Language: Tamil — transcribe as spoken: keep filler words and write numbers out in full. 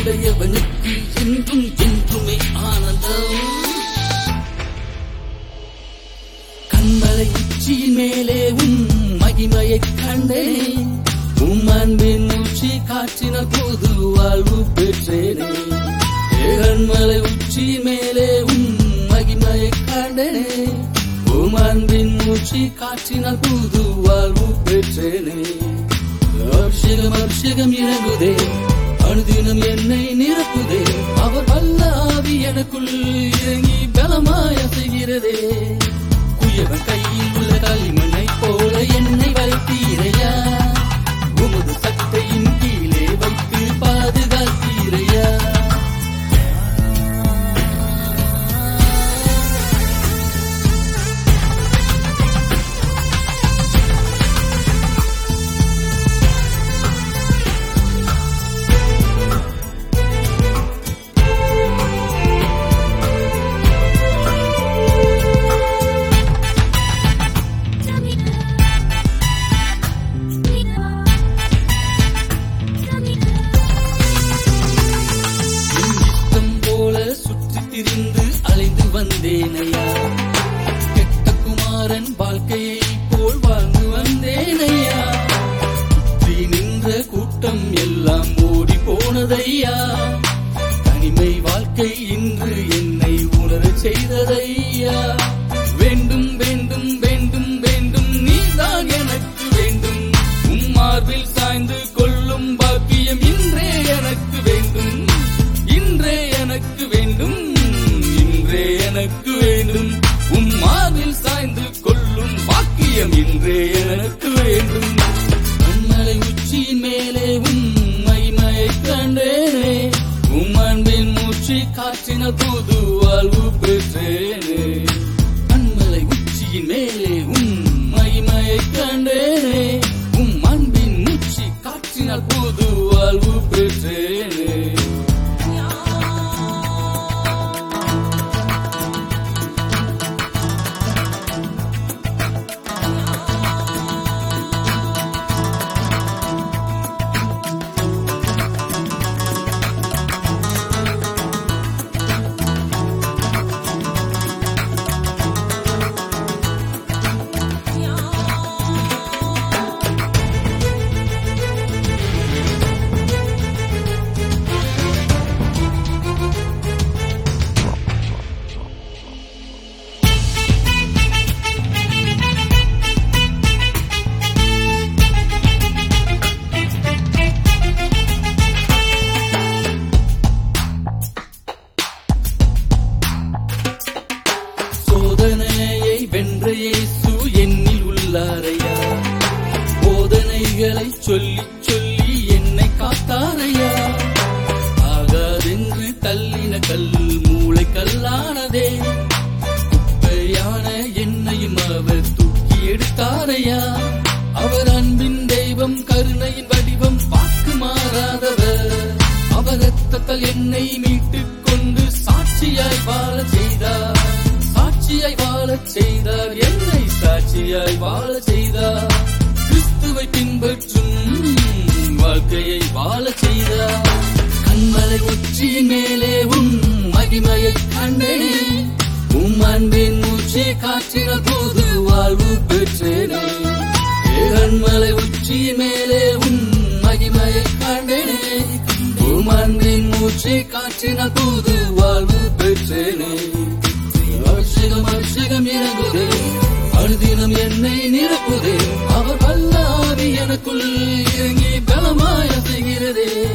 உடையவனுக்கு என்றும் என்றுமே ஆனந்தம். கண்மலை உச்சியின் மேலே உன் மகிமையை கண்டேன். உம் அன்பின் மூச்சு காற்றினால் போது வாழ்வு பெற்றேனே. கண்மலை உச்சியின் மேலே உன் மகிமையை கண்டேன். உம் அன்பின் மூச்சு காற்றினால் போது வாழ்வு பெற்றேனே. அபிஷேகம் அபிஷேகம் இறங்குதே, அனுதினம் என்னை நிரப்புதே. அவர் வல்ல ஆவி எனக்குள் இறங்கி பலமாய செய்கிறதே. குயவன் கையில் உள்ள களிமண்ணை போல என்னை வளைத்தீரையா. உமது சட்டையின் கீழே வைத்து பாதுகாத்தீரையா. திரிந்து அலைந்து வந்தேனையா. கெட்ட குமாரன் வாழ்க்கையை போல் வாழ்ந்து வந்தேனையா. சுற்றி நின்ற கூட்டம் எல்லாம் ஓடி போனதையா. தனிமை வாழ்க்கை இன்று என்னை உணர செய்ததையா. வேண்டும் வேண்டும் வேண்டும் வேண்டும் நீதான் எனக்கு வேண்டும். உம் மார்பில் சாய்ந்து கொள்ளும் பாக்கியம் இன்றே எனக்கு வேண்டும். இன்றே எனக்கு வேண்டும். இன்றே எனக்கு வேண்டும். உம் மார்பில் சாய்ந்து கொள்ளும் பாக்கியம் இன்றே எனக்கு வேண்டும். கண்மலை உச்சியின் மேலே உம் மகிமையை கண்டேனே. உம் அன்பின் மூச்சு காற்றினால் போது வாழ்வு பெற்றேனே. கண்மலை உச்சியின் மேலே உம் மகிமையை கண்டேனே. உம் அன்பின் மூச்சு காற்றினால் போது வாழ்வு பெற்றேனே. சோதனையை வென்ற இயேசு என்னில் உள்ளாரையா. போதனைகளை சொல்லி சொல்லி என்னை காத்தாரையா. ஆகாதென்று தள்ளின கல் மூளை கல்லானதே. குப்பையான என்னையும் அவர் தூக்கி எடுத்தாரையா. அவர் அன்பின் தெய்வம், கருணையின் வடிவம், வாக்கு மாறாதவர். அவர் ரத்தத்தால் என்னை மீட்டுக் கொண்டு சாட்சியாய் வாழ செய்தார். சாட்சியாய் வாழச் செய்தார். என்னை சாட்சியாய் வாழ செய்தார். கிறிஸ்துவை பின்பற்றும் வாழ்க்கையை வாழ செய்தார். கண்மலை உச்சியின் மேலே உம் மகிமையை கண்டேன். உம் அன்பின் மூச்சு காற்றினால் போது வாழ்வு பெற்றேனே. கண்மலை உச்சியின் மேலே உம் மகிமையை கண்டேனே. உம் அன்பின் மூச்சு காற்றினால் போது வாழ்வு பெற்றேனே. அபிஷேகம் அபிஷேகம் இறங்குதே, அனுதினம் என்னை நிரப்புதே. அவர் வல்ல ஆவி எனக்குள் இறங்கி பலமாய செய்கிறதே.